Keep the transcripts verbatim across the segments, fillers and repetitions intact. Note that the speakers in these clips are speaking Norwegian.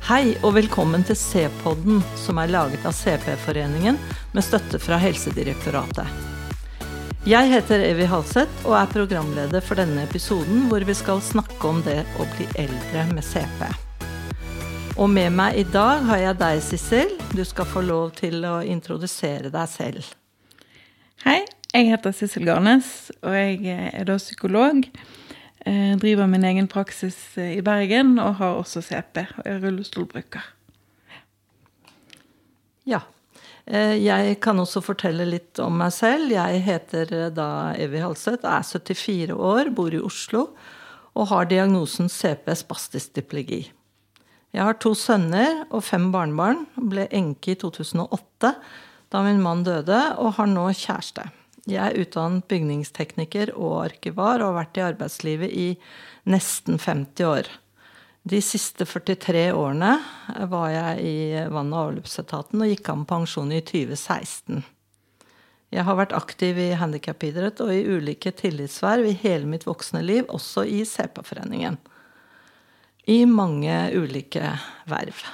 Hei og velkommen til C-podden, som er laget av C P-foreningen med støtte fra Helsedirektoratet. Jeg heter Evy Halseth og er programleder for denne episoden, hvor vi skal snakke om det å bli eldre med C P. Og med meg i dag har jeg deg, Sissel. Du skal få lov til å introdusere deg selv. Hei, jeg heter Sissel Garnes, og jeg er da psykolog. Jeg driver min egen praksis i Bergen og har også C P og er rullestolbruker. Ja, jeg kan også fortelle litt om meg selv. Jeg heter da Evy Halseth, er syttifire år, bor i Oslo og har diagnosen C P spastisk diplegi. Jeg har to sønner og fem barnebarn, ble enke i to tusen og åtte da min mann døde og har nå kjæreste. Jeg er utdannet bygningstekniker og arkivar og har vært i arbeidslivet i nesten femti år. De siste førtitre årene var jeg i vann- og avløpsetaten og gikk av med pensjon i tjue seksten. Jeg har vært aktiv i handicapidrett og i ulike tillitsverv i hele mitt voksne liv, også i C P-foreningen. I mange ulike verv.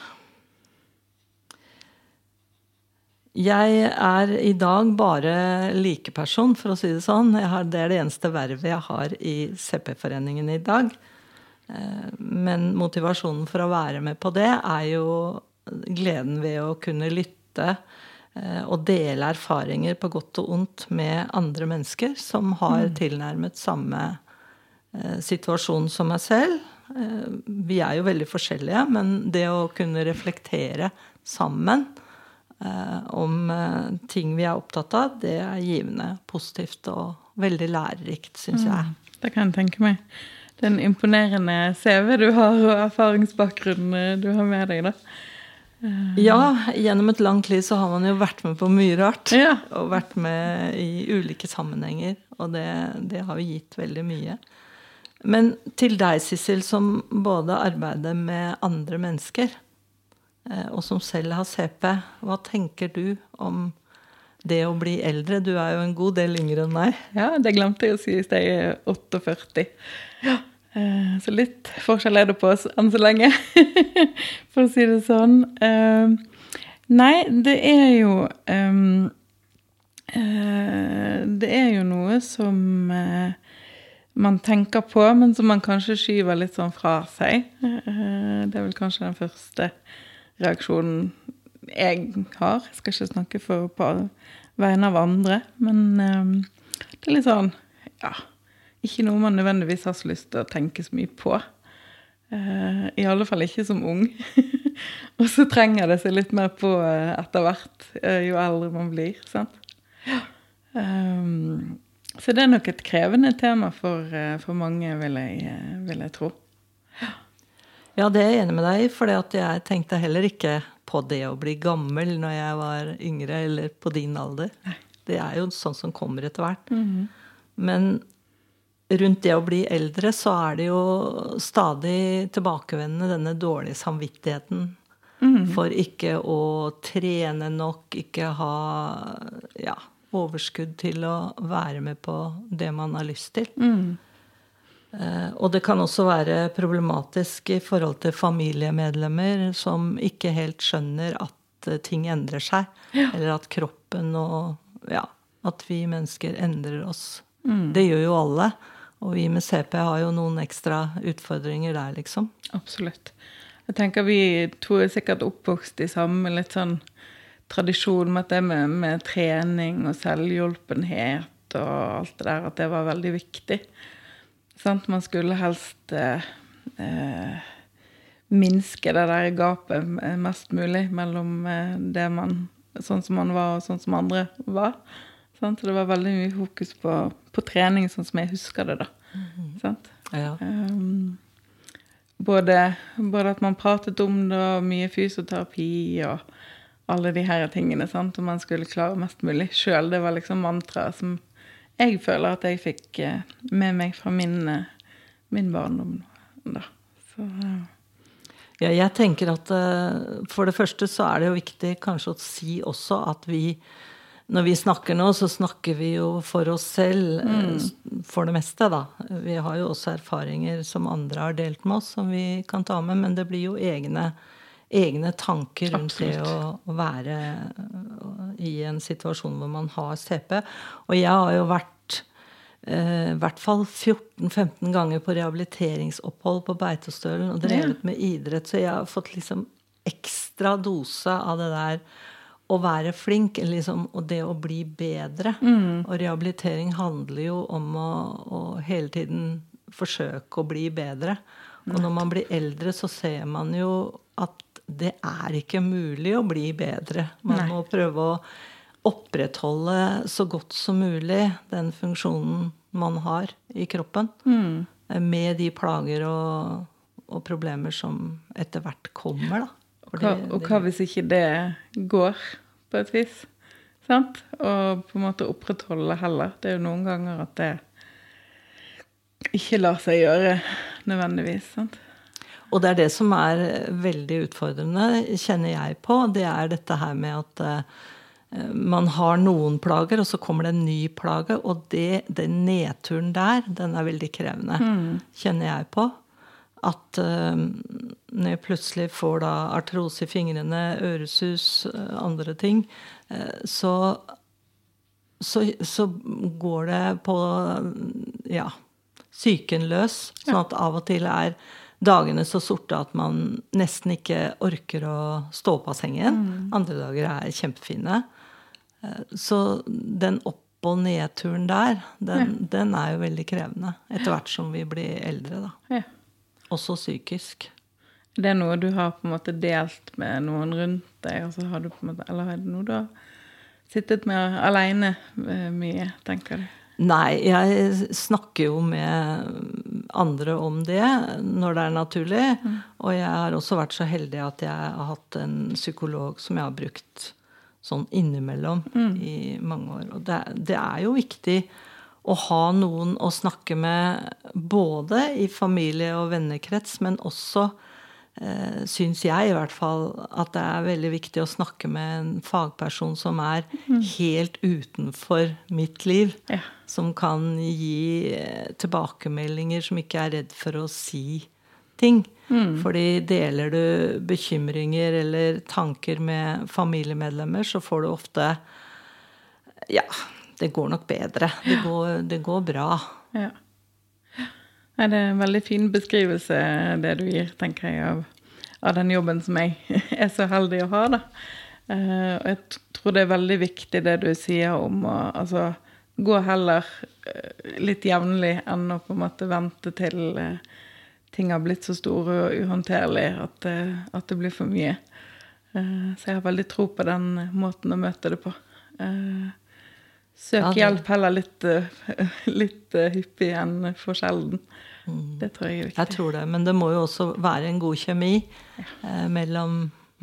Jeg er i dag bare likeperson, for å si det sånn. Jeg har, det er det eneste vervet jeg har i C P-foreningen i dag. Men motivasjonen for å være med på det er jo gleden ved å kunne lytte og dele erfaringer på godt og ondt med andre mennesker som har tilnærmet samme situasjon som meg selv. Vi er jo veldig forskjellige, men det å kunne reflektere sammen om ting vi er opptatt av, det er givende, positivt og veldig lærerikt, synes jeg. Mm, det kan jeg tenke meg. Det er en imponerende C V du har, og erfaringsbakgrunn du har med deg da. Ja, gjennom et langt liv så har man jo vært med på mye rart, ja. Og vært med i ulike sammenhenger, og det, det har jo gitt veldig mye. Men til deg, Sissel, som både arbeider med andre mennesker, og som selv har C P, hva tenker du om det å bli eldre? Du er jo en god del yngre enn meg. Ja, det glemte jeg å si, jeg er førtiåtte. Ja. Så litt forskjell er det på oss enn så lenge, for å si det sånn. Nei, det er jo det er jo noe som man tenker på, men som man kanskje skyver litt sånn fra seg. Det er vel kanskje den første reaksjonen jeg har. Jeg skal ikke snakke for på vegne av andre, men um, det er litt sånn, ja, ikke noe man nødvendigvis har så lyst til å tenke så mye på. Uh, I alle fall ikke som ung. Og så trenger det seg litt mer på uh, etter hvert, uh, jo eldre man blir, sant? Um, så det er nok et krevende tema for, uh, for mange, vil jeg, uh, vil jeg tro. Ja, det er jeg enig med deg i, for jeg tenkte heller ikke på det å bli gammel når jeg var yngre, eller på din alder. Nei. Det er jo sånn som kommer etter hvert. Mm-hmm. Men rundt det å bli eldre, så er det jo stadig tilbakevendende denne dårlige samvittigheten mm-hmm. for ikke å trene nok, ikke ha ja, overskudd til å være med på det man har lyst til. Mm. Uh, og det kan også være problematisk i forhold til familiemedlemmer som ikke helt skjønner at uh, ting endrer seg, ja. Eller at kroppen og ja, at vi mennesker endrer oss. Mm. Det gjør jo alle, og vi med C P har jo noen ekstra utfordringer der, liksom. Absolutt. Jeg tenker vi to er sikkert oppvokst i samme litt sånn tradisjon med at det med, med trening og selvhjulpenhet og alt det der, at det var veldig viktig. Sant? Man skulle helst eh, eh, minske det der gapet mest mulig mellom eh, det man, sånn som man var og sånn som andre var. Sant? Det var veldig mye fokus på, på trening, sånn som jeg husker det da. Mm-hmm. Sant? Ja. Um, både, både at man pratet om det, og mye fysioterapi og alle de her tingene, sant? Og man skulle klare mest mulig selv. Det var liksom mantra som jeg føler at jeg fikk med meg fra min, min barndom da. Så, ja. Ja, jeg tenker at for det første så er det jo viktig kanskje å si også at vi, når vi snakker nå, så snakker vi jo for oss selv mm. for det meste da. Vi har jo også erfaringer som andre har delt med oss, som vi kan ta med, men det blir jo egne egne tanker rundt Absolutt. det å, å være i en situasjon hvor man har C P. Og jeg har jo vært eh, i hvert fall fjorten femten ganger på rehabiliteringsopphold på Beitostølen og drevet med idrett, så jeg har fått liksom ekstra dose av det der å være flink, liksom, og det å bli bedre. Mm. Og rehabilitering handler jo om å, å hele tiden forsøke å bli bedre. Og når man blir eldre, så ser man jo at det er ikke mulig å bli bedre. Man Nei. Må prøve å opprettholde så godt som mulig den funksjonen man har i kroppen. Mm. Med de plager og, og problemer som etter hvert kommer, da. Og hva, og hva hvis ikke det går på et vis, sant? Og på en måte opprettholde heller. Det er jo noen ganger at det ikke lar seg gjøre nødvendigvis, sant? Og det er det som er veldig utfordrende, kjenner jeg på. Det er dette her med at uh, man har noen plager, og så kommer det en ny plage, og det, den nedturen der, den er veldig krevende, mm. kjenner jeg på. At uh, når jeg plutselig får da artrose i fingrene, øresus, uh, andre ting, uh, så, så, så går det på ja, psyken løs, sånn at av og til er dagene så sorte at man nesten ikke orker å stå på sengen. Mm. Andre dager er kjempefine. Uh, så den opp- og nedturen der, den, ja. Den er jo veldig krevende, etter hvert som vi blir eldre da. Ja. Også psykisk. Det er noe du har på en måte delt med noen rundt deg, og så har du på en måte, eller er det noe du har sittet med alene mye, tenker du? Nei, jeg snakker jo med andre om det når det er naturlig, mm. og jeg har også vært så heldig at jeg har hatt en psykolog som jeg har brukt sånn innimellom mm. i mange år. Og det, det er jo viktig å ha noen å snakke med både i familie- og vennekrets, men også, eh, syns jeg i hvert fall, at det er veldig viktig å snakke med en fagperson som er mm. helt utenfor mitt liv, ja. Som kan gi tilbakemeldinger, som ikke er redd for å si ting. Mm. Fordi deler du bekymringer eller tanker med familiemedlemmer, så får du ofte, ja, det går nok bedre. Det går, det går bra. Ja. Det er en veldig fin beskrivelse det du gir, tenker jeg, av, av den jobben som jeg er så heldig å ha, da. Uh, og jeg tror det er veldig viktig det du sier om å altså, gå heller uh, litt jevnlig enn å på en måte vente til uh, ting har blitt så store og uhåndterlig at, uh, at det blir for mye. Uh, så jeg har veldig tro på den måten å møte det på. Uh, Søk hjelp heller litt, litt hyppig enn for sjelden. Mm. Det tror jeg er viktig. Jeg tror det, men det må jo også være en god kjemi ja. eh, mellom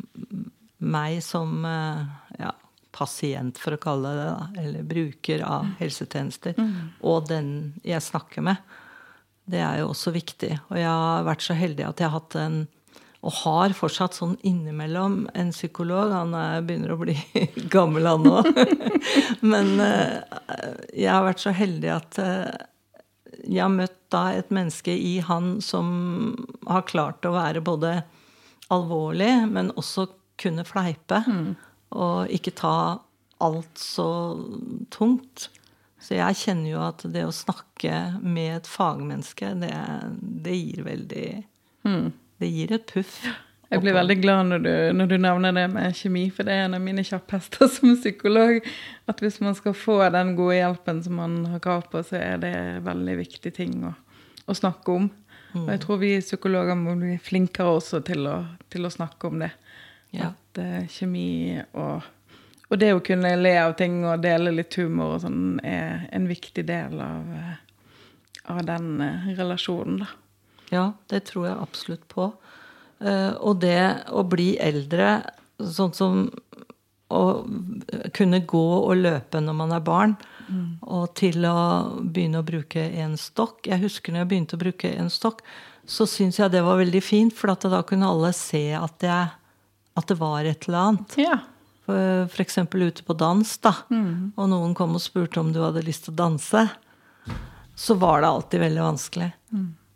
meg som eh, ja, pasient, for å kalle det da, eller bruker av helsetjenester, mm. og den jeg snakker med. Det er jo også viktig. Og jeg har vært så heldig at jeg har hatt en og har fortsatt sånn innimellom en psykolog. Han er, begynner å bli gammel han nå. Men uh, jeg har vært så heldig at uh, jeg har møtt da et menneske i han som har klart å være både alvorlig, men også kunne fleipe. Mm. Og ikke ta alt så tungt. Så jeg kjenner jo at det å snakke med et fagmenneske, det, det gir veldig... Mm. Det gir et puff. Jeg blir veldig glad når du, når du nevner det med kjemi, for det er en av mine kjapphester som psykolog, at hvis man skal få den gode hjelpen som man har krav på, så er det en veldig viktig ting å, å snakke om. Mm. Og jeg tror vi psykologer må bli flinkere også til å, til å snakke om det. Ja. At uh, kjemi og, og det å kunne le av ting og dele litt humor og sånn er en viktig del av, uh, av den uh, relasjonen da. Ja, det tror jeg absolutt på. Uh, og det å bli eldre, sånn som å kunne gå og løpe når man er barn, mm. og til å begynne å bruke en stokk. Jeg husker når jeg begynte å bruke en stokk, så synes jeg det var veldig fint, for at da kunne alle se at, jeg, at det var et eller annet. Ja. For, for eksempel ute på dans da, mm. og noen kom og spurte om du hadde lyst til å danse, så var det alltid veldig vanskelig. Mm.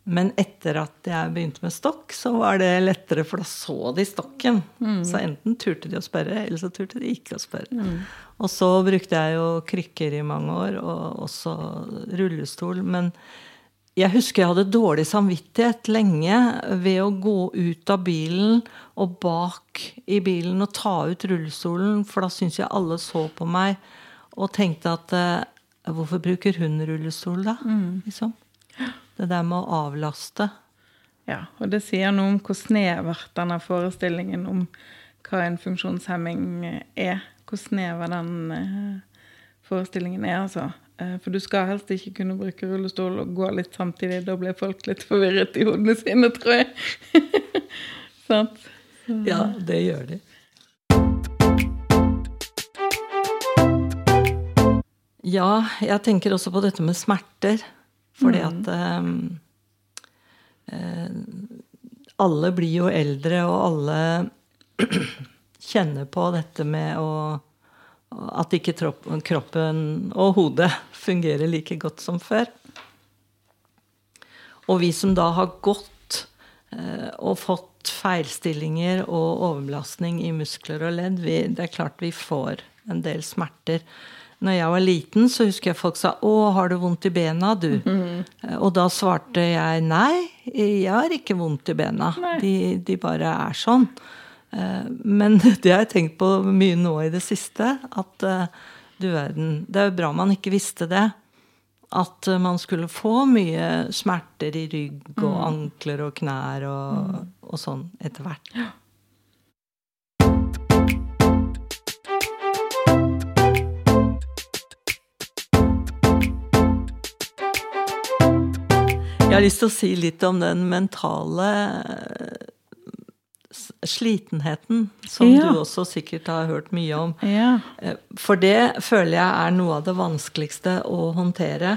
Men etter at jeg begynte med stokk, så var det lettere, for da så de stokken. Mm. Så enten turte de å spørre, eller så turte de ikke å spørre. Mm. Og så brukte jeg jo krykker i mange år, og også rullestol. Men jeg husker jeg hadde dårlig samvittighet lenge ved å gå ut av bilen og bak i bilen og ta ut rullestolen, for da synes jeg alle så på meg og tenkte at hvorfor bruker hun rullestol da? Mm. Liksom. Det der med å avlaste. Ja, og det sier noe om hvor snevert denne forestillingen om hva en funksjonshemming er. Hvor snever den uh, forestillingen er, altså. Uh, for du skal helst ikke kunne bruke rullestol og gå litt samtidig. Da blir folk litt forvirret i hodene sine, tror jeg. Sant? Så. Ja, det gjør de. Ja, jeg tenker også på dette med smerter. Fordi at um, uh, alle blir jo eldre, og alle kjenner på dette med å, at ikke tropp, kroppen og hodet fungerer like godt som før. Og vi som da har gått uh, og fått feilstillinger og overbelastning i muskler og ledd, vi, det er klart vi får en del smerter. Når jeg var liten, så husker jeg folk sa, «Å, har du vondt i bena, du?» Mm. Og da svarte jeg, «Nei, jeg har ikke vondt i bena. De, de bare er sånn.» Men det har jeg tenkt på mye nå i det siste, at du verden, det er jo bra man ikke visste det, at man skulle få mye smerter i rygg og ankler og knær og, og sånn etter hvert. Ja. Jeg har lyst til å si litt om den mentale slitenheten, som ja. Du også sikkert har hørt mye om. Ja. For det føler jeg er noe av det vanskeligste å håndtere.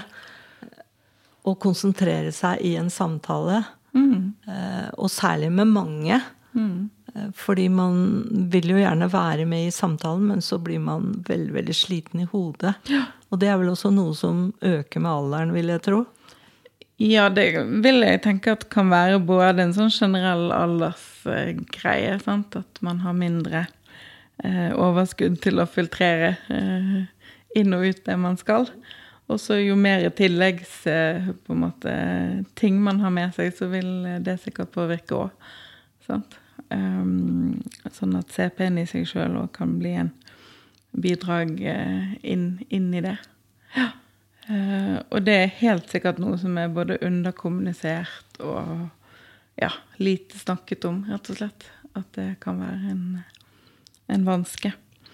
Å konsentrere seg i en samtale. Mm. Og særlig med mange. Mm. Fordi man vil jo gjerne være med i samtalen, men så blir man veldig, veldig sliten i hodet. Ja. Og det er vel også noe som øker med alderen, vil jeg tro. Ja, det vil jeg tenke at kan være både en sånn generell aldersgreie, sant? At man har mindre eh, overskudd til å filtrere eh, inn og ut det man skal. Og så jo mer tilleggs eh, på en måte, ting man har med seg, så vil det sikkert påvirke også. Sant? Um, sånn at C P-en i seg selv også kan bli en bidrag eh, inn, inn i det. Ja. Uh, og det er helt sikkert noe som er både underkommunisert og ja, lite snakket om, rett og slett. At det kan være en, en vanske.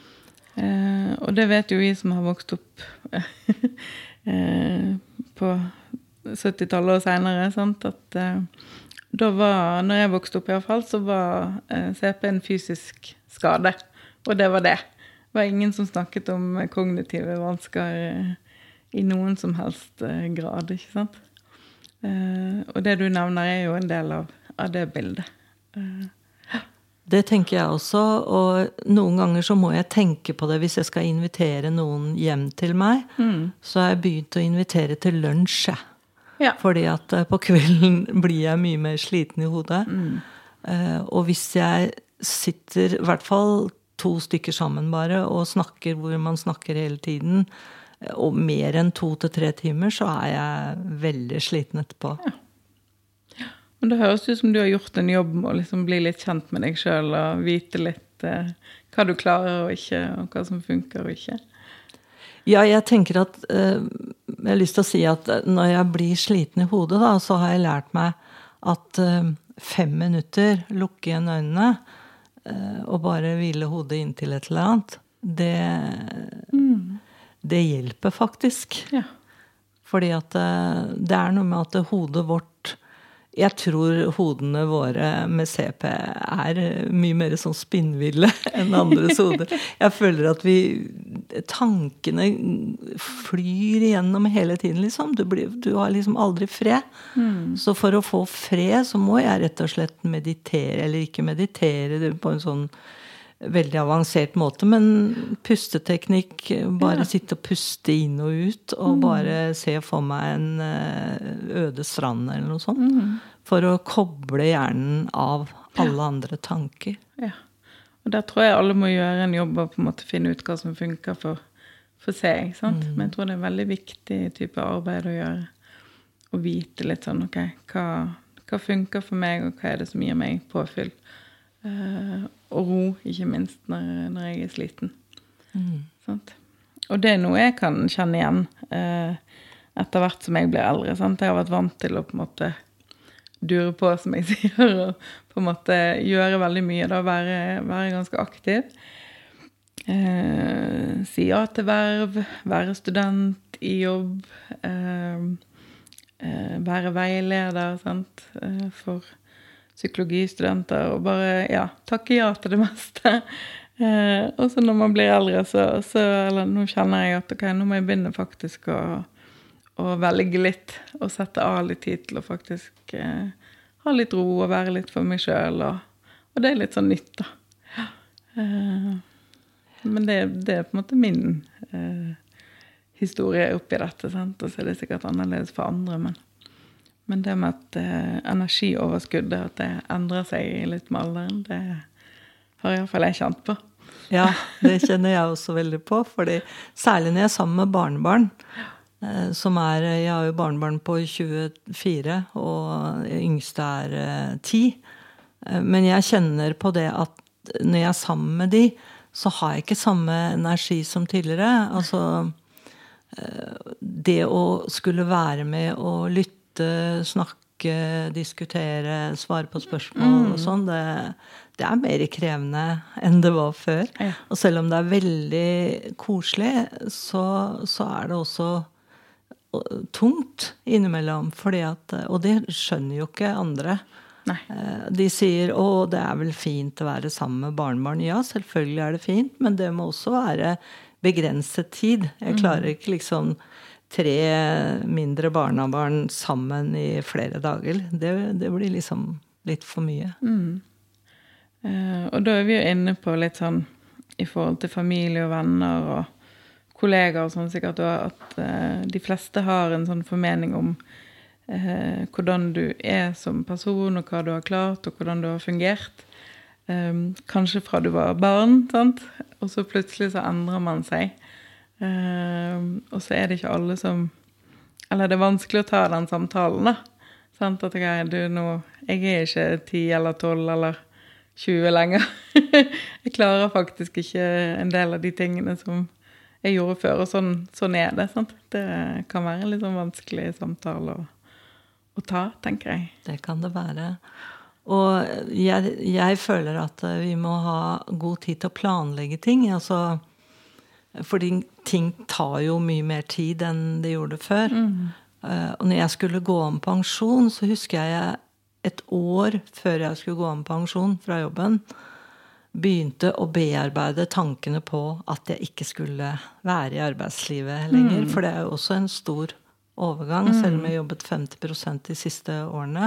Uh, og det vet jo vi som har vokst opp uh, på syttitallet og senere, sant? At uh, da var, når jeg vokste opp i hvert fall, så var uh, C P en fysisk skade. Og det var det. Det var ingen som snakket om kognitive vansker uh, i noen som helst uh, grad, ikke sant? Uh, og det du nevner er jo en del av, av det bildet. Uh. Det tenker jeg også, og noen ganger så må jeg tenke på det hvis jeg skal invitere noen hjem til meg. Mm. Så har jeg begynt å invitere til lunsj. Ja. Fordi at uh, på kvelden blir jeg mye mer sliten i hodet. Mm. Uh, og hvis jeg sitter, i hvert fall to stykker sammen bare, og snakker hvor man snakker hele tiden, og mer enn to til tre timer, så er jeg veldig sliten etterpå. Ja. Ja. Men det høres ut som du har gjort en jobb med å liksom bli litt kjent med deg selv, og vite litt eh, hva du klarer og ikke, og hva som funker og ikke. Ja, jeg tenker at, eh, jeg har lyst til å si at når jeg blir sliten i hodet, da, så har jeg lært meg at eh, fem minutter, lukke igjen øynene, eh, og bare hvile hodet inn til et eller annet, det... Mm. Det hjelper faktisk. Ja. Fordi at det er noe med at hodet vårt, jeg tror hodene våre med C P er mye mer sånn spinnville enn andres hoder. Jeg føler at vi, tankene flyr igjennom hele tiden, liksom. Du, blir, du har liksom aldri fred. Mm. Så for å få fred, så må jeg rett og slett meditere, eller ikke meditere på en sånn veldig avansert måte, men pusteteknikk, bare Ja. sitte og puste inn og ut, og Mm. bare se for meg en eh, øde strand eller noe sånt, Mm. for å koble hjernen av alle andre tanker. Ja. Og der tror jeg alle må gjøre en jobb og på en måte finne ut hva som funker for, for seg, ikke sant? Mm. Men jeg tror det er en veldig viktig type arbeid å gjøre. Å vite litt sånn, ok, hva, hva funker for meg, og hva er det som gir meg påfyll. Uh, og ro, ikke minst, når, når jeg er sliten. Mm. Sant? Og det er noe jeg kan kjenne igjen uh, etter hvert som jeg blir eldre. Sant? Jeg har vært vant til å på en måte dure på, som jeg sier, og på en måte gjøre veldig mye, da, være, være ganske aktiv. Uh, si ja til verv, være student i jobb, uh, uh, være veileder, sant, uh, for psykologistudenter, og bare, ja, takke ja til det meste. Uh, og så når man blir eldre, så, så eller nå kjenner jeg at, ok, nå må jeg begynne faktisk å, å velge litt, og sette av litt tid til å faktisk uh, ha litt ro, og være litt for meg selv, og, og det er litt sånn nytt da. Uh, Men det, det er på en måte min eh, historie oppi dette, sant? Og så er det sikkert annerledes for andre, men, men det med at eh, energioverskuddet, at det endrer seg litt med alderen, det har i hvert fall jeg kjent på. Ja, det kjenner jeg også veldig på, fordi særlig når jeg er sammen med barnebarn, eh, som er, jeg har jo barnebarn på tjuefire, og yngste er eh, ti, eh, men jeg kjenner på det at når jeg er sammen med de, så har jeg ikke samme energi som tidligere. Altså, det å skulle være med og lytte, snakke, diskutere, svare på spørsmål mm. og sånn, det, det er mer krevende enn det var før. Ja. Og selv om det er veldig koselig, så, så er det også tungt innimellom, fordi at, og det skjønner jo ikke andre. Nei. De sier, å, det er vel fint å være sammen med barnebarn. Ja, selvfølgelig er det fint, men det må også være begrenset tid. Jeg klarer ikke liksom tre mindre barnebarn sammen i flere dager. Det, det blir liksom litt for mye. Mm. Uh, og da er vi jo inne på litt sånn, i forhold til familie og venner og kollegaer og sånn sikkert, at uh, de fleste har en sånn formening om Eh, hvordan du er som person, og hva du har klart, og hvordan du har fungert. Eh, kanskje fra du var barn, sant? Og så plutselig så endrer man seg. Eh, og så er det ikke alle som... Eller det er vanskelig å ta den samtalen, da. Sant? At jeg, du, nå, jeg er ikke ti eller tolv eller tjue lenger. Jeg klarer faktisk ikke en del av de tingene som jeg gjorde før, og sånn, sånn er det. Sant? Det kan være en litt sånn vanskelig samtale å å ta, tenker jeg. Det kan det være. Og jeg, jeg føler at vi må ha god tid til å planlegge ting. Altså, fordi ting tar jo mye mer tid enn det gjorde før. Mm. Og når jeg skulle gå om pensjon, så husker jeg et år før jeg skulle gå om pensjon fra jobben, begynte å bearbeide tankene på at jeg ikke skulle være i arbeidslivet lenger. Mm. For det er jo også en stor overgang, mm. selv om jeg jobbet femti prosent de siste årene,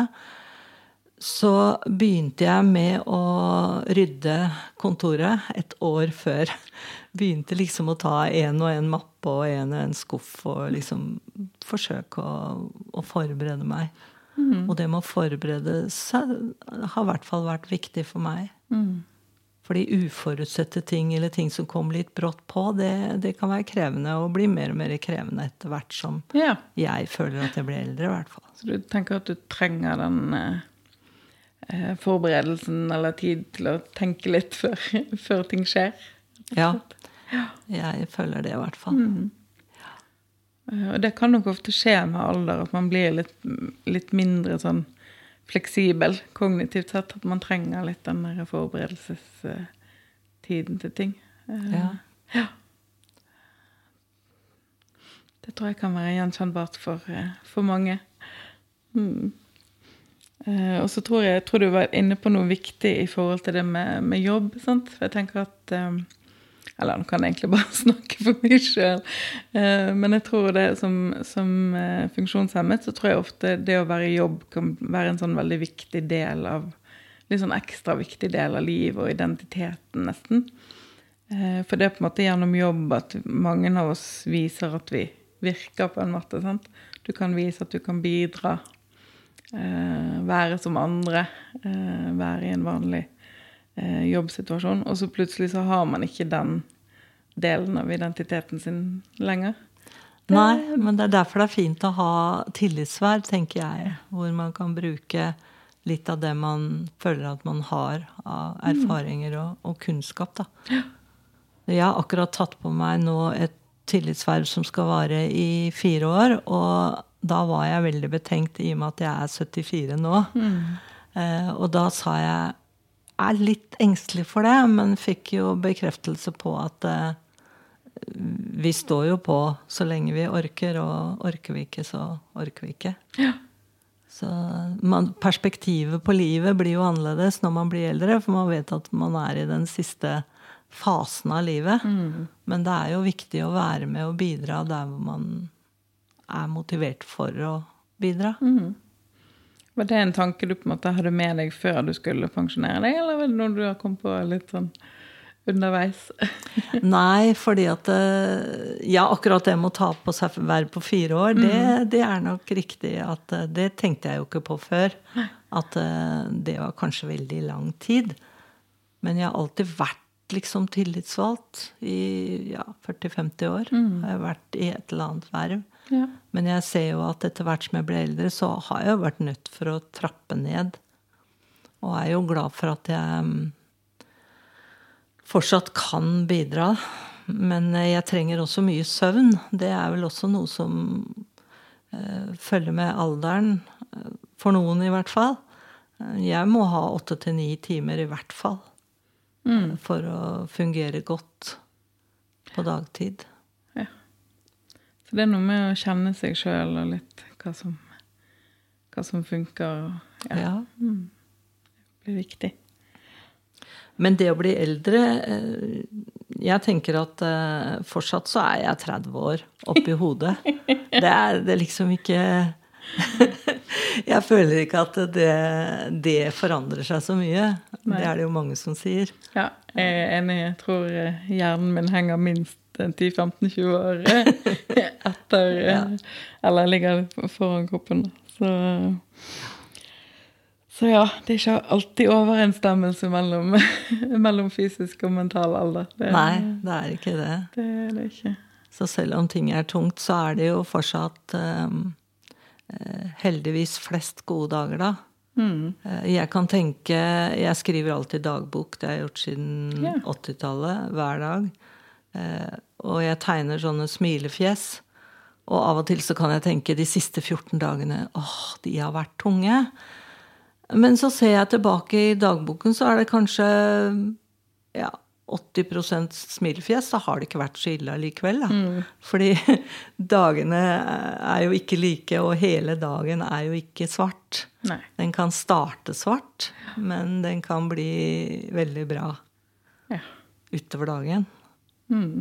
så begynte jeg med å rydde kontoret et år før. Begynte liksom å ta en og en mappe og en og en skuff og liksom forsøke å, å forberede meg. Mm. Og det med å forberede seg har i hvert fall vært viktig for meg. Mm. Fordi uforutsette ting eller ting som kom litt brått på, det, det kan være krevende og bli mer og mer krevende etter hvert som ja. Jeg føler at jeg blir eldre i hvert fall. Så du tenker at du trenger den eh, forberedelsen eller tid til å tenke litt før, før ting skjer? Ja, jeg føler det i hvert fall. Mm. Ja. Og det kan nok ofte skje med alder, at man blir litt, litt mindre sånn fleksibel, kognitivt sett, at man trenger litt den der forberedelsestiden til ting. Ja. Ja. Det tror jeg kan være gjenkjennbart for, for mange. Mm. Og så tror jeg, jeg tror du var inne på noe viktig i forhold til det med, med jobb, sant? For jeg tenker at eller nå kan jeg egentlig bare snakke for meg selv. Men jeg tror det som, som funksjonshemmet, så tror jeg ofte det å være i jobb kan være en sånn veldig viktig del av litt sånn ekstra viktig del av livet og identiteten nesten. For det er på en måte gjennom jobb at mange av oss viser at vi virker på en måte, sant? Du kan vise at du kan bidra, være som andre, være i en vanlig jobbsituasjon, og så plutselig så har man ikke den delen av identiteten sin lenger. Nei, men det er derfor det er fint å ha tillitsverv, tenker jeg, hvor man kan bruke litt av det man føler at man har av erfaringer og, og kunnskap, da. Ja. Jeg har akkurat tatt på meg nå et tillitsverv som skal vare i fire år, og da var jeg veldig betenkt i og med at jeg er syttifire nå. Mm. Eh, og da sa jeg, jeg er litt engstelig for det, men fikk jo bekreftelse på at eh, vi står jo på så lenge vi orker, og orker vi ikke, så orker vi ikke. Ja. Så man, perspektivet på livet blir jo annerledes når man blir eldre, for man vet at man er i den siste fasen av livet. Mm. Men det er jo viktig å være med og bidra der hvor man er motivert for å bidra. Mm. Var det en tanke du på en måte hadde med deg før du skulle pensjonere deg, eller var det noe du har kommet på litt sånn underveis? Nei, fordi at ja, akkurat det med å ta på seg verv på fire år, det, det er nok riktig at det tenkte jeg jo ikke på før, at det var kanskje veldig lang tid. Men jeg har alltid vært liksom tillitsvalgt i ja, førti til femti år. Mm. Jeg har vært i et eller annet verv. Ja. Men jeg ser jo at etter hvert som jeg ble eldre, så har jeg jo vært nødt for å trappe ned. Og jeg er jo glad for at jeg fortsatt kan bidra, men jeg trenger også mye søvn. Det er vel også noe som eh, følger med alderen, for noen i hvert fall. Jeg må ha åtte til ni timer i hvert fall, mm. for å fungere godt på dagtid. Ja. Så det er noe med å kjenne seg selv og litt hva som, hva som funker. Ja. Ja. Mm. Det blir viktig. Men det å bli eldre, jeg tenker at fortsatt så er jeg tretti år oppi hodet. Det er, det er liksom ikke, jeg føler ikke at det, det forandrer seg så mye. Nei. Det er det jo mange som sier. Ja, jeg er enig. Jeg tror hjernen min henger minst ti til femten til tjue år etter, ja. Eller ligger foran kroppen. Så... Så ja, det er ikke alltid overensstemmelse mellom, mellom fysisk og mental alder. Det, Nei, det er ikke det. Det er det ikke. Så selv om ting er tungt, så er det jo fortsatt um, heldigvis flest gode dager da. Mm. Jeg kan tenke, jeg skriver alltid dagbok, det har jeg gjort siden ja. åttitallet, hver dag. Og jeg tegner sånne smilefjes. Og av og til så kan jeg tenke de siste fjorten dagene, åh, de har vært tunge. Men så ser jeg tilbake i dagboken, så er det kanskje ja, åtti prosent smilefjes, så har det ikke vært så ille allikevel. Da. Mm. Fordi dagene er jo ikke like, og hele dagen er jo ikke svart. Nei. Den kan starte svart, men den kan bli veldig bra ja. Utover dagen. Mm.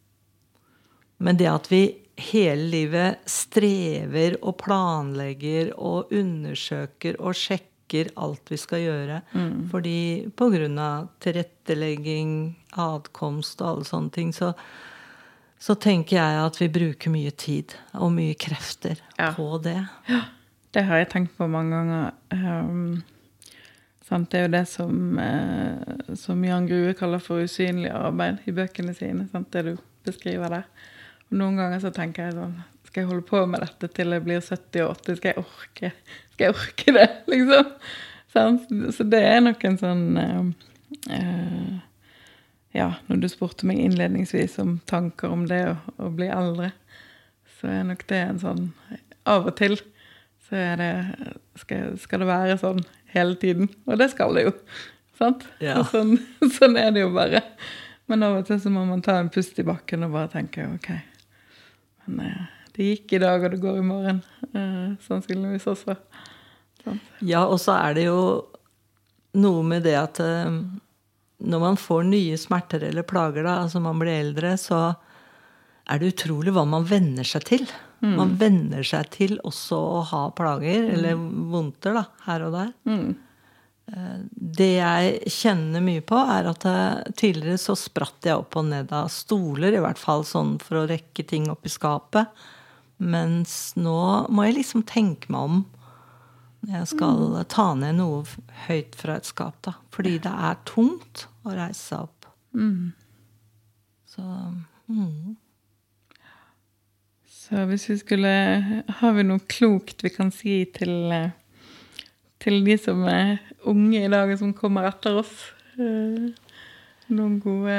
Men det at vi hele livet strever og planlegger og undersøker og sjekker alt vi skal gjøre, mm. fordi på grunn av tilrettelegging, adkomst og alle sånne ting, så, så tenker jeg at vi bruker mye tid og mye krefter ja. På det. Ja, det har jeg tenkt på mange ganger. Um, sant? Det er jo det som, uh, som Jan Grue kaller for usynlig arbeid i bøkene sine, sant? Det du beskriver der. Og noen ganger så tenker jeg sånn, skal jeg holde på med dette til jeg blir sytti og åtti? Skal jeg orke, skal jeg orke det, liksom? Så det er nok en sånn, uh, uh, ja, når du spurte meg innledningsvis om tanker om det å, å bli eldre, så er nok det en sånn, av og til, så er det, skal, skal det være sånn hele tiden, og det skal det jo, sant? Ja. Og sånn, sånn er det jo bare. Men av og til så må man ta en pust i bakken og bare tenke, ok, men uh, det gikk i dag, og det går i morgen, uh, sannsynligvis også. Sånn. Ja, og så er det jo noe med det at uh, når man får nye smerter eller plager, da, altså man blir eldre, så er det utrolig hva man venner seg til. Mm. Man venner seg til også å ha plager, mm. eller vondter da, her og der. Mm. Det jeg kjenner mye på er at jeg, tidligere så spratt jeg opp og ned av stoler, i hvert fall sånn for å rekke ting opp i skapet. Mens nå må jeg liksom tenke meg om når jeg skal mm. ta ned noe høyt fra et skap, da. Fordi det er tungt å reise seg opp. Mm. Så, mm. Så hvis vi skulle, har vi noe klokt vi kan si til... til de som er unge i dag, som kommer etter oss. Noen gode,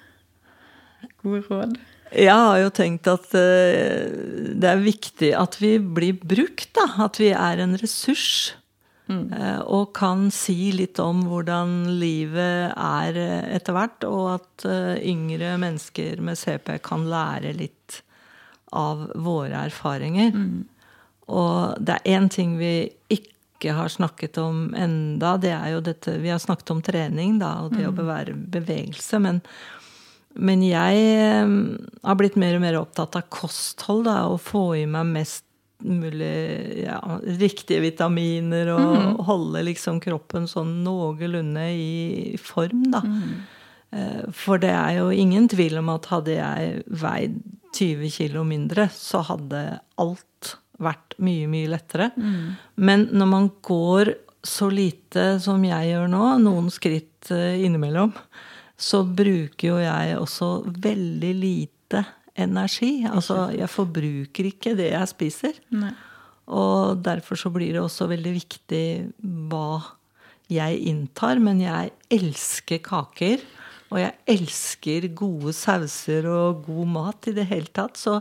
gode råd. Jeg har jo tenkt at det er viktig at vi blir brukt, da. At vi er en ressurs. Mm. Og kan si litt om hvordan livet er etter hvert, og at yngre mennesker med C P kan lære litt av våre erfaringer. Mm. Og det er en ting vi ikke ikke har snakket om enda, det er jo dette, vi har snakket om trening da, og det mm. å være bevegelse, men, men jeg har blitt mer og mer opptatt av kosthold da, og få i meg mest mulig ja, riktige vitaminer, og mm. holde liksom kroppen sånn noenlunde i form da. Mm. For det er jo ingen tvil om at hadde jeg veid tjue kilo mindre, så hadde alt vært mye, mye lettere. Mm. Men når man går så lite som jeg gjør nå, noen skritt innimellom, så bruker jo jeg også veldig lite energi. Altså, jeg forbruker ikke det jeg spiser. Nei. Og derfor så blir det også veldig viktig hva jeg inntar, men jeg elsker kaker, og jeg elsker gode sauser og god mat i det hele tatt, så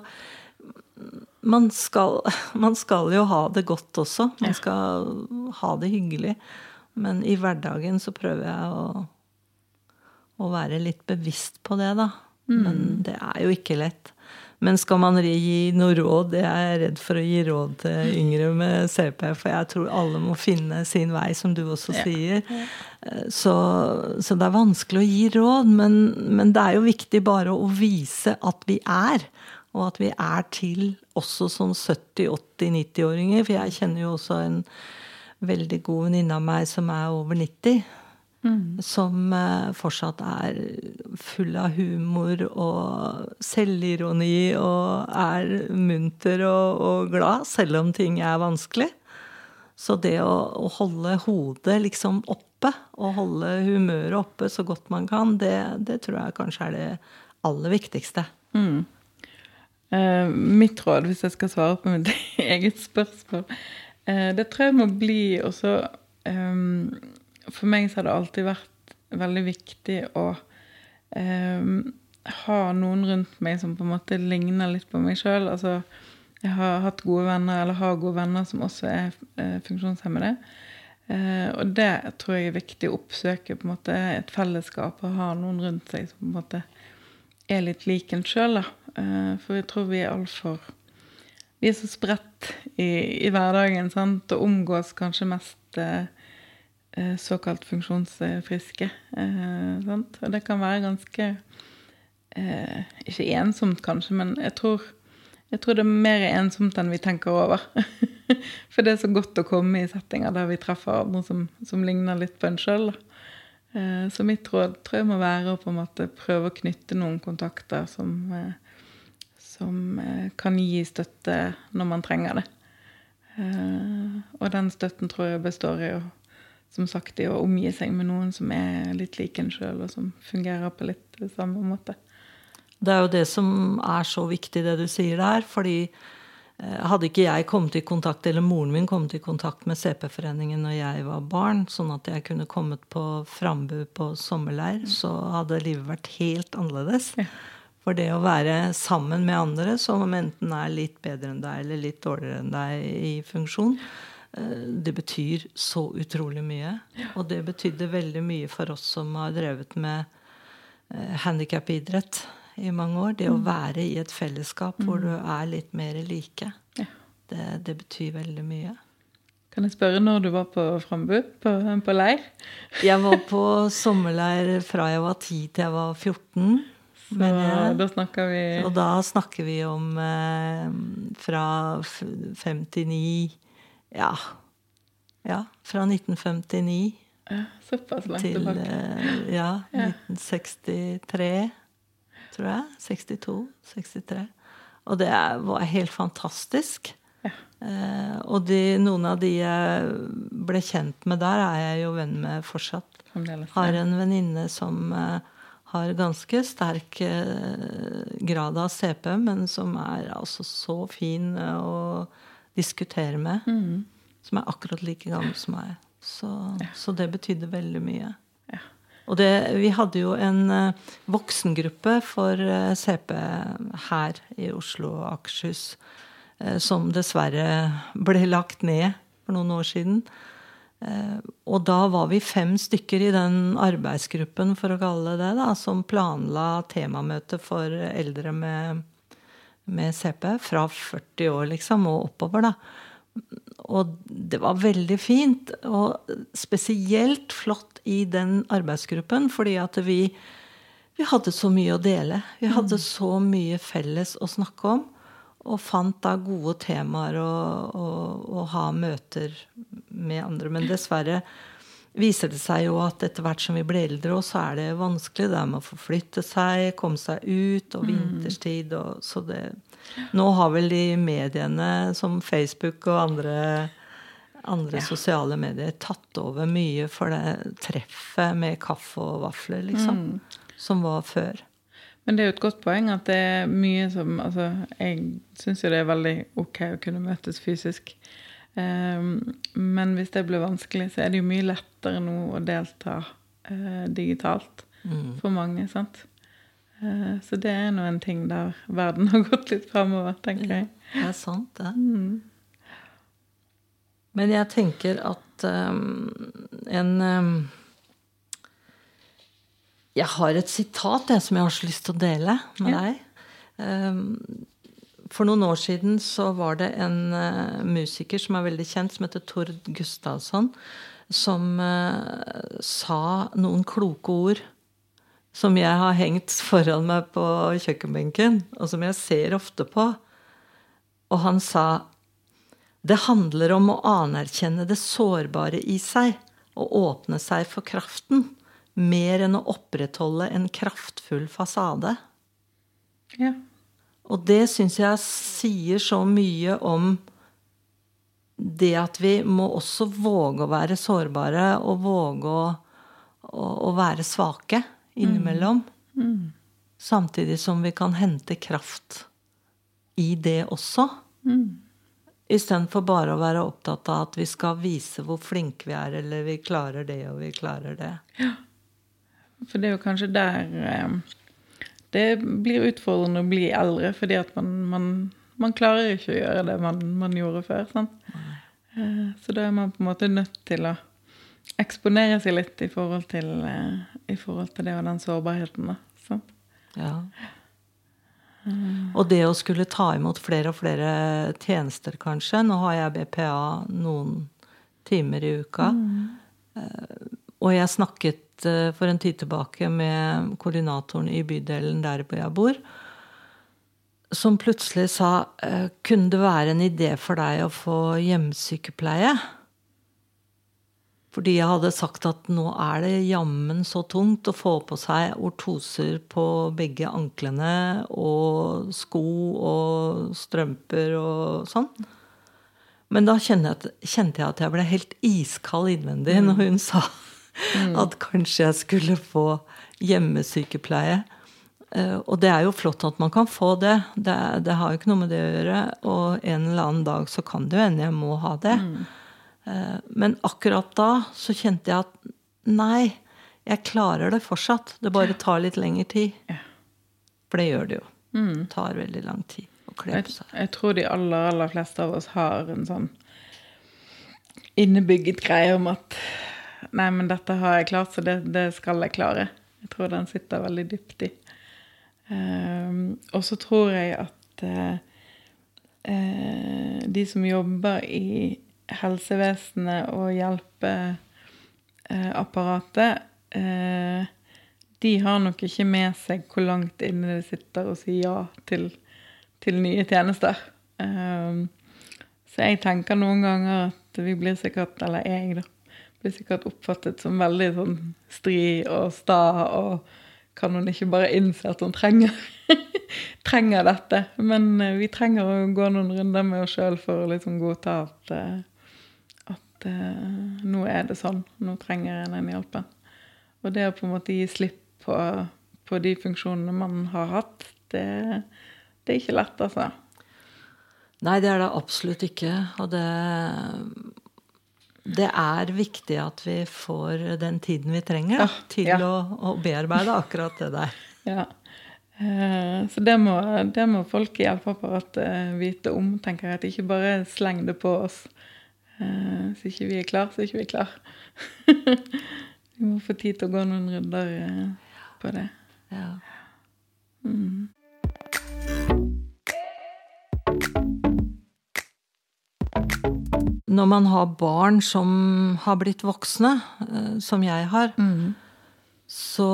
man skal, man skal jo ha det godt også. Man skal ha det hyggelig. Men i hverdagen så prøver jeg å, å være litt bevisst på det, da. Mm. Men det er jo ikke lett. Men skal man gi noe råd, jeg er redd for å gi råd til yngre med C P, for jeg tror alle må finne sin vei, som du også ja. sier. Så, så det er vanskelig å gi råd, men, men det er jo viktig bare å vise at vi er, og at vi er til også sånn sytti, åtti, nitti-åringer, for jeg kjenner jo også en veldig god venninne av meg som er over nitti, mm. som fortsatt er full av humor og selvironi, og er munter og, og glad, selv om ting er vanskelig. Så det å, å holde hodet liksom oppe, og holde humøret oppe så godt man kan, det, det tror jeg kanskje er det aller viktigste. Mm. Uh, mitt råd, hvis jeg skal svare på mitt eget spørsmål, uh, det tror jeg må bli også, um, for meg så har det alltid vært veldig viktig å um, ha noen rundt meg som på en måte ligner litt på meg selv. Altså, jeg har hatt gode venner, eller har gode venner som også er uh, funksjonshemmede, uh, og det tror jeg er viktig å oppsøke på en måte et fellesskap, og ha noen rundt seg som på en måte er litt lik en selv, da. For jeg tror vi er alt for... Vi er så spredt i, i hverdagen, sant? Og omgås kanskje mest eh, såkalt funksjonsfriske. Eh, sant? Og det kan være ganske... Eh, ikke ensomt kanskje, men jeg tror, jeg tror det er mer ensomt enn vi tenker over. For det er så godt å komme i settinger der vi treffer andre som, som ligner litt på en selv, da. Så mitt råd tror jeg må være å på en måte prøve å knytte noen kontakter som, som kan gi støtte når man trenger det. Og den støtten tror jeg består i å, som sagt, i å omgi seg med noen som er litt lik en selv, og som fungerer på litt samme måte. Det er jo det som er så viktig det du sier der, fordi hadde ikke jeg kommet i kontakt, eller moren min kommet i kontakt med C P-foreningen når jeg var barn, sånn at jeg kunne kommet på Frambu på sommerleir, så hadde livet vært helt annerledes. Ja. For det å være sammen med andre som enten er litt bedre enn deg, eller litt dårligere enn deg i funksjon, det betyr så utrolig mye. Ja. Og det betydde veldig mye for oss som har drevet med handicapidrett i mange år, det å være i et fellesskap hvor du er litt mer like. Ja. Det, det betyr veldig mye. Kan jeg spørre når du var på Frambu, på, på leir? Jeg var på sommerleir fra jeg var ti til jeg var fjorten. Så jeg, da snakker vi... Og da snakker vi om eh, fra femtini, ja, ja, fra nitten femtini Ja, såpass langt til, tilbake. eh, ja, Ja. nitten sekstitre, tror jeg. sekstito, sekstitre. Og det er- var helt fantastisk. Ja. Eh, og de, noen av de jeg ble kjent med der, er jeg jo venn med fortsatt. Fremdeles, Har ja. en venninne som eh, har ganske sterk eh, grad av C P, men som er altså så fin eh, å diskutere med. Mhm. Som er akkurat like gammel som meg. Så, så det betydde veldig mye. Ja. Og det, vi hadde jo en eh, voksengruppe for eh, C P her i Oslo og Akershus, eh, som dessverre ble lagt ned for noen år siden. Eh, og da var vi fem stykker i den arbeidsgruppen, for å kalle det det, da, som planla temamøte for eldre med, med C P, fra førti år liksom, og oppover da. Og det var veldig fint, og spesielt flott i den arbeidsgruppen, fordi at vi, vi hadde så mye å dele. Vi hadde så mye felles å snakke om, og fant da gode temaer å, å, å ha møter med andre. Men dessverre viser det seg jo at etter hvert som vi ble eldre, så er det vanskelig. Det er med å forflytte seg, komme seg ut, og vinterstid. Og, så det, nå har vel de mediene som Facebook og andre, andre ja. sosiale medier tatt over mye for det treffet med kaffe og vafler, liksom, mm. som var før. Men det er jo et godt poeng at det er mye som, altså, jeg synes jo det er veldig ok å kunne møtes fysisk. Um, men hvis det blir vanskelig, så er det jo mye lettere nå å delta uh, digitalt mm. for mange, sant? Uh, så det er nå en ting der verden har gått litt fremover, tenker jeg. Ja, det er sant, det. Mm. Men jeg tenker at um, en... Um, Jeg har et sitat jeg, som jeg har så lyst til å dele med ja. deg. For noen år siden så var det en uh, musiker som er veldig kjent, som heter Tord Gustavsson, som uh, sa noen kloke ord som jeg har hengt foran meg på kjøkkenbenken, og som jeg ser ofte på. Og han sa, det handler om å anerkjenne det sårbare i seg, og åpne seg for kraften, mer enn å opprettholde en kraftfull fasade. Ja. Og det synes jeg sier så mye om det at vi må også våge å være sårbare, og våge å, å, å være svake innimellom. Mm. Mm. Samtidig som vi kan hente kraft i det også. Mm. I stedet for bare å være opptatt av at vi skal vise hvor flinke vi er, eller vi klarer det, og vi klarer det. Ja. For det er jo kanskje der eh, det blir utfordrende å bli eldre, fordi at man, man, man klarer ikke å gjøre det man, man gjorde før, sant? Eh, så da er man på en måte nødt til å eksponere seg litt i forhold til, eh, i forhold til det og den sårbarheten da, sant? Ja. Mm. Og det å skulle ta imot flere og flere tjenester kanskje, nå har jeg B P A noen timer i uka, mm. eh, og jeg snakket for en tid tilbake med koordinatoren i bydelen der hvor jeg bor, som plutselig sa, kunne det være en idé for deg å få hjemmesykepleie? Fordi jeg hadde sagt at nå er det jammen så tungt å få på seg ortoser på begge anklene, og sko og strømper og sånn. Men da kjente jeg, kjente jeg at jeg ble helt iskald innvendig når hun sa Mm. at kanskje jeg skulle få hjemmesykepleie. Uh, og det er jo flott at man kan få det. Det, det har jo ikke noe med det å gjøre. Og en eller annen dag så kan det jo hende jeg må ha det. Mm. Uh, men akkurat da så kjente jeg at nei, jeg klarer det fortsatt. Det bare tar litt lengre tid. Ja. For det gjør det jo. Mm. Det tar veldig lang tid å kle på seg. Jeg, jeg tror de aller, aller fleste av oss har en sånn innebygget greie om at nei, men dette har jeg klart, så det, det skal jeg klare. Jeg tror den sitter veldig dypt i. Um, og så tror jeg at uh, uh, de som jobber i helsevesenet og hjelpeapparatet, uh, de har nok ikke med seg hvor langt inne de sitter og sier ja til, til nye tjenester. Um, så jeg tenker noen ganger at vi blir sikkert, eller jeg da, blir sikkert oppfattet som veldig sånn stri og sta, og kan hun ikke bare innse at hun trenger, trenger dette. Men vi trenger å gå noen runder med oss selv for å liksom godta at, at uh, nå er det sånn, nå trenger jeg den hjelpen. Og det å på en måte gi slipp på, på de funksjonene man har hatt, det, det er ikke lett, altså. Nei, det er det absolutt ikke, og det, det er viktig at vi får den tiden vi trenger ja, til ja. Å, å bearbeide akkurat det der. Ja, eh, så det må, det må folk i hjelpeapparatet vite om, tenker jeg, at ikke bare sleng det på oss. Eh, så ikke vi er klar, så ikke vi er klar. Vi må få tid til å gå noen runder eh, på det. Ja. Mm. Når man har barn som har blitt voksne, som jeg har, mm. så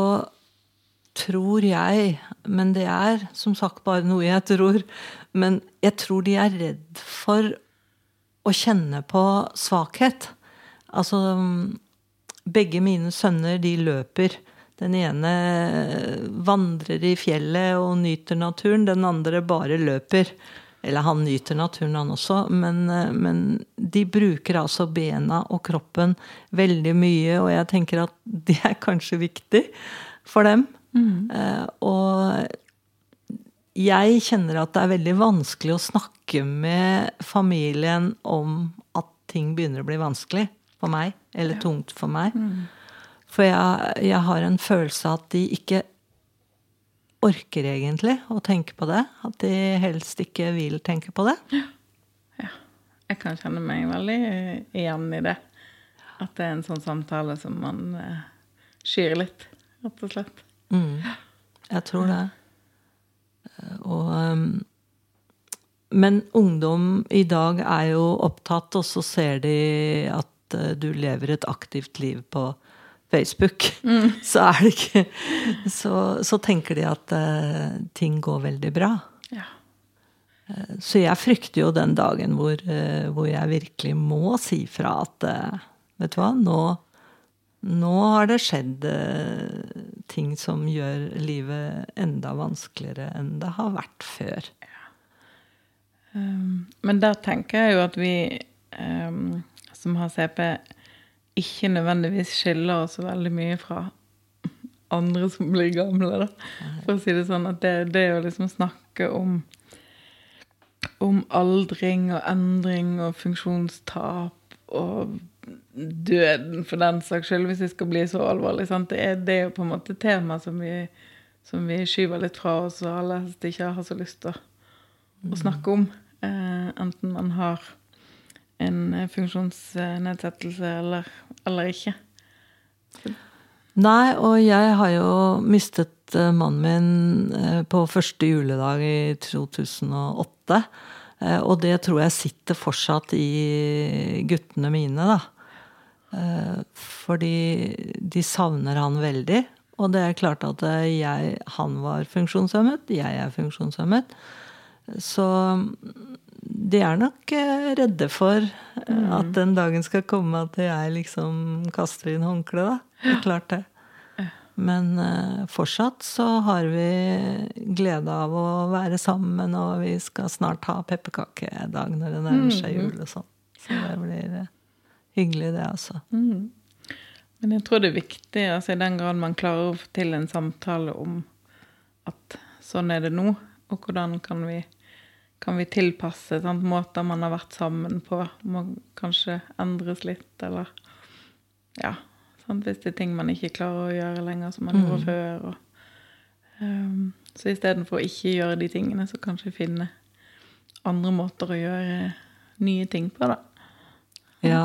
tror jeg, men det er som sagt bare noe jeg tror, men jeg tror de er redd for å kjenne på svakhet. Altså, begge mine sønner, de løper. Den ene vandrer i fjellet og nyter naturen, den andre bare løper. Eller han nyter naturen han også, men, men de bruker altså bena og kroppen veldig mye, og jeg tenker at det er kanskje viktig for dem. Mm. Eh, og jeg kjenner at det er veldig vanskelig å snakke med familien om at ting begynner å bli vanskelig for meg, eller ja. Tungt for meg. Mm. For jeg, jeg har en følelse at de ikke orker egentlig å tenke på det, at de helst ikke vil tenke på det. Ja, ja. Jeg kan kjenne meg veldig igjen i det. At det er en sånn samtale som man eh, skyr litt, rett og slett. Mm. Jeg tror det. Og, um, men ungdom i dag er jo opptatt, og så ser de at uh, du lever et aktivt liv på Facebook, mm. så er det ikke så, så tenker de at uh, ting går veldig bra. Ja. Uh, så jeg frykter jo den dagen hvor, uh, hvor jeg virkelig må si fra at uh, vet du hva, nå, nå har det skjedd uh, ting som gjør livet enda vanskeligere enn det har vært før. Ja. Um, men der tenker jeg jo at vi um, som har C P ikke nødvendigvis skiller oss veldig mye fra andre som blir gamle, da. For å si det sånn, at det, det å liksom snakke om, om aldring og endring og funksjonstap og døden for den saks skyld, hvis det skal bli så alvorlig, sant? Det er, det er jo på en måte tema som vi, som vi skyver litt fra oss, og alle ikke har så lyst til å, å snakke om. Eh, enten man har en funksjonsnedsettelse eller, eller ikke. Nei, og jeg har jo mistet mannen min på første juledag i to tusen og åtte, og det tror jeg sitter fortsatt i guttene mine, da. Fordi de savner han veldig, og det er klart at jeg, han var funksjonshemmet, jeg er funksjonshemmet, så de er nok redde for mm. at den dagen skal komme at jeg liksom kaster inn håndkle, da. Det er klart det. Men uh, fortsatt så har vi glede av å være sammen, og vi skal snart ha pepperkakedag når det nærmer seg jul og sånn. Så det blir uh, hyggelig det, altså. Mm. Men jeg tror det er viktig, altså i den grad man klarer å få til en samtale om at sånn er det nå, og hvordan kan vi kan vi tilpasse sant, måter man har vært sammen på, må kanskje endres litt, eller ja, sant, hvis det er ting man ikke klarer å gjøre lenger som man mm. gjorde før. Og, um, så i stedet for å ikke gjøre de tingene, så kanskje finne andre måter å gjøre nye ting på, da. Ja.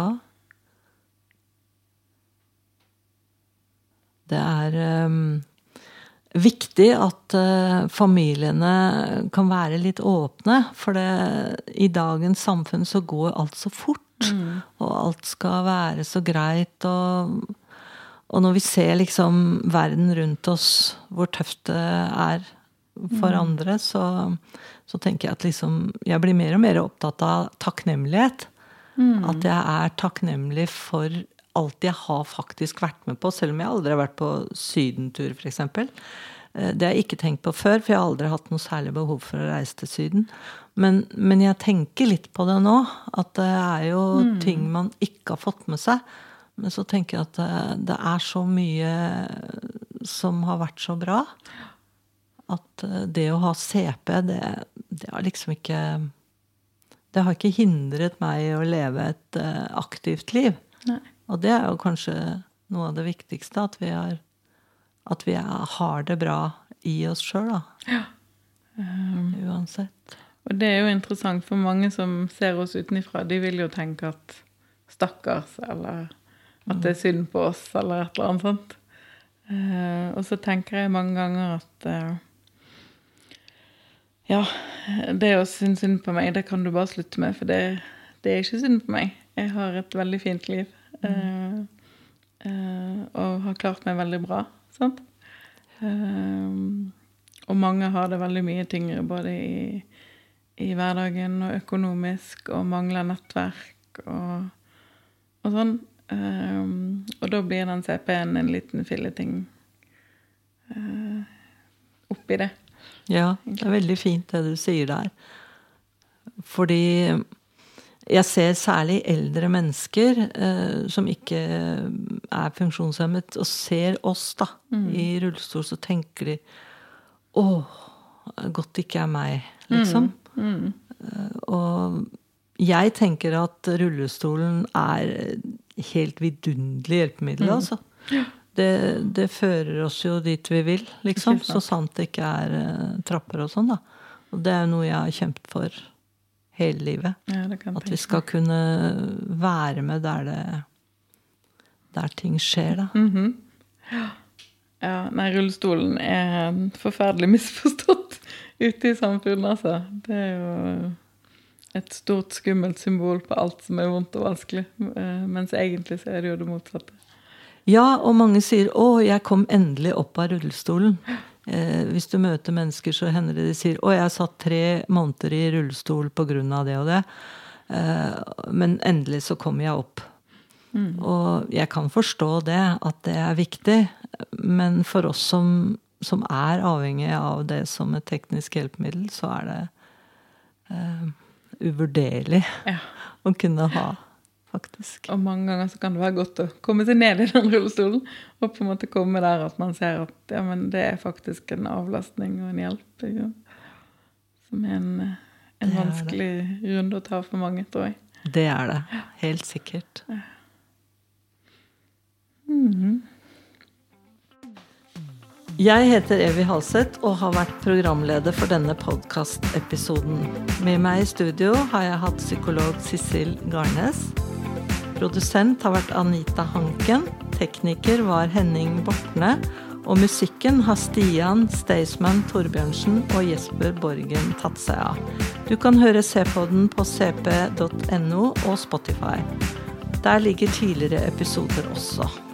Det er um, viktig at uh, familiene kan være litt åpne, for det, i dagens samfunn så går alt så fort, mm. og alt skal være så greit, og, og når vi ser liksom verden rundt oss, hvor tøft det er for mm. andre, så, så tenker jeg at liksom, jeg blir mer og mer opptatt av takknemlighet. Mm. At jeg er takknemlig for alt jeg har faktisk vært med på, selv om jeg aldri har vært på sydentur, for eksempel. Det har jeg ikke tenkt på før, for jeg har aldri hatt noe særlig behov for å reise til syden. Men, men jeg tenker litt på det nå, at det er jo mm. ting man ikke har fått med seg. Men så tenker jeg at det, det er så mye som har vært så bra, at det å ha C P, det, det har liksom ikke, det har ikke hindret meg å leve et aktivt liv. Nei. Og det er jo kanskje noe av det viktigste, at vi, er, at vi er, har det bra i oss selv, da. Ja. Um, Uansett. Og det er jo interessant for mange som ser oss utenifra. De vil jo tenke at stakkars, eller at det er synd på oss, eller et eller annet sånt. Uh, og så tenker jeg mange ganger at uh, ja, det å synes synd på meg, det kan du bare slutte med, for det, det er ikke synd på meg. Jeg har et veldig fint liv, uh, uh, og har klart meg veldig bra, sant? Uh, og mange har det veldig mye tyngre, både i, i hverdagen og økonomisk, og mangler nettverk og, og sånn. Um, og da blir den C P-en en liten filleting uh, oppi det. Ja, det er veldig fint det du sier der. Fordi jeg ser særlig eldre mennesker uh, som ikke er funksjonshemmet, og ser oss da, mm. i rullestol, så tenker de, åh, godt det ikke er meg, liksom. Mm. Mm. Uh, og jeg tenker at rullestolen er helt vidunderlig hjelpemiddel, mm. altså. Ja. Det, det fører oss jo dit vi vil, liksom. Så sant det ikke er uh, trapper og sånn, da. Og det er noe jeg har kjempet for hele livet. Ja, det kan at vi skal kunne være med der det der ting skjer, da. Mm-hmm. Ja. Ja, nei, rullestolen er forferdelig misforstått ute i samfunnet, altså. Det er jo et stort skummelt symbol på alt som er vondt og vanskelig, mens egentlig så er det jo det motsatte. Ja, og mange sier, å, jeg kom endelig opp av rullestolen. Eh, hvis du møter mennesker, så hender det de sier, å, jeg satt tre måneder i rullestol på grunn av det og det, eh, men endelig så kom jeg opp. Mm. Og jeg kan forstå det, at det er viktig, men for oss som, som er avhengig av det som et teknisk hjelpemiddel, så er det eh, uvurderlig ja. Å kunne ha, faktisk. Og mange ganger så kan det være godt å komme seg ned i den rullestolen, og på en måte komme der at man ser at ja, men det er faktisk en avlastning og en hjelp, ikke? Som er en, en er vanskelig det. Runde å ta for mange, tror jeg. Det er det, helt sikkert. Ja. Mm-hmm. Jeg heter Evy Halseth og har vært programleder for denne podcast-episoden. Med meg i studio har jeg hatt psykolog Sissel Garnes. Produsent har vært Anita Hanken. Tekniker var Henning Bortne. Og musikken har Stian Staysman Torbjørnsen og Jesper Borgen tatt seg av. Du kan høre C-podden på c p punktum n o og Spotify. Der ligger tidligere episoder også.